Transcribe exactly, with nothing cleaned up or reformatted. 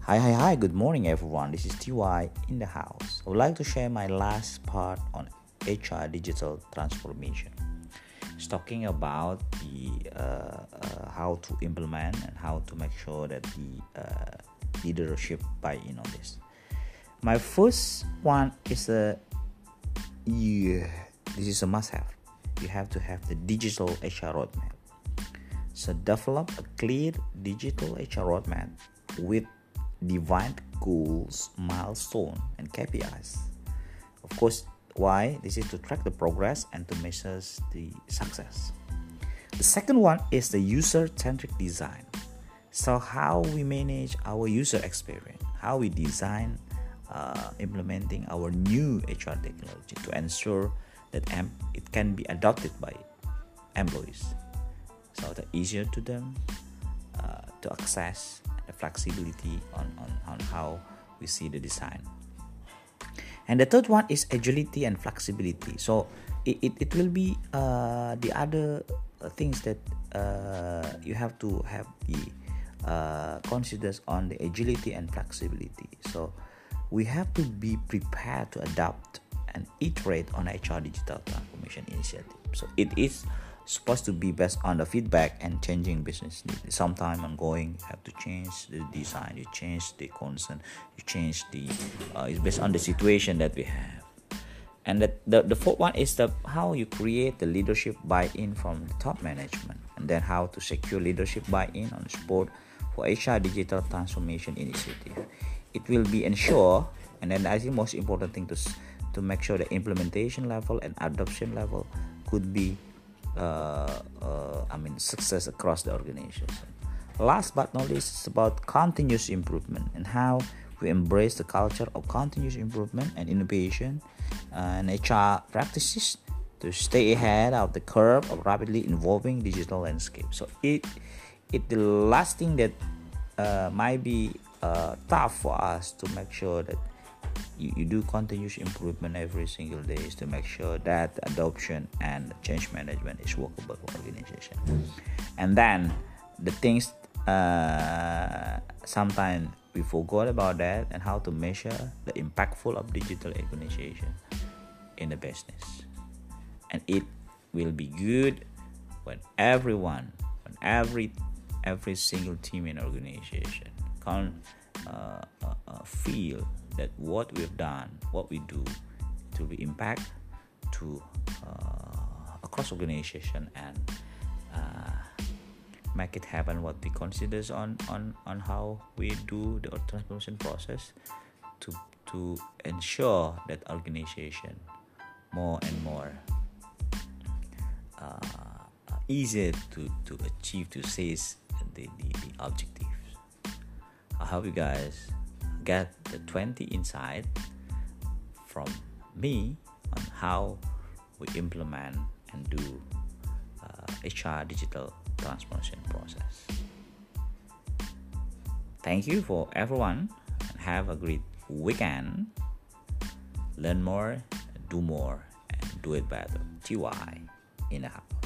Hi, hi, hi, good morning, everyone. This is T Y in the house. I would like to share my last part on H R digital transformation. It's talking about the uh, uh, how to implement and how to make sure that the uh, leadership buy in on this. My first one is a yeah, this is a must-have. You have to have the digital H R roadmap. So develop a clear digital H R roadmap with defined goals, milestone, and K P Is. Of course, why? This is to track the progress and to measure the success. The second one is the user-centric design. So how we manage our user experience, how we design uh, implementing our new H R technology to ensure that it can be adopted by employees. So that easier to them uh, to access the flexibility on, on, on how we see the design. And the third one is agility and flexibility. So it, it, it will be uh, the other things that uh, you have to have the uh, considers on the agility and flexibility. So we have to be prepared to adapt and iterate on H R digital transformation initiative. So it is supposed to be based on the feedback and changing business needs. Sometime ongoing, you have to change the design, you change the concern, you change the uh, it's based on the situation that we have. And the, the, the fourth one is the how you create the leadership buy-in from the top management, and then how to secure leadership buy-in on support for H R digital transformation initiative. It will be ensure, and then I think most important thing to to make sure the implementation level and adoption level could be Uh, uh, I mean success across the organization. Last but not least, it's about continuous improvement and how we embrace the culture of continuous improvement and innovation uh, and H R practices to stay ahead of the curve of rapidly evolving digital landscape. So it it the last thing that uh, might be uh, tough for us to make sure that You, you do continuous improvement every single day is to make sure that adoption and change management is workable for organization. And then the things uh, sometimes we forgot about that and how to measure the impactful of digital organization in the business. And it will be good when everyone, when every every single team in organization can uh, uh, uh, feel that what we've done, what we do, to be impact to uh, across organization and uh, make it happen what we consider on, on, on how we do the transformation process to to ensure that organization more and more uh, easier to, to achieve to seize the, the, the objectives. I hope you guys get the twenty insight from me on how we implement and do uh, H R digital transformation process. Thank you for everyone and have a great weekend. Learn more, do more, and do it better. T Y in the house.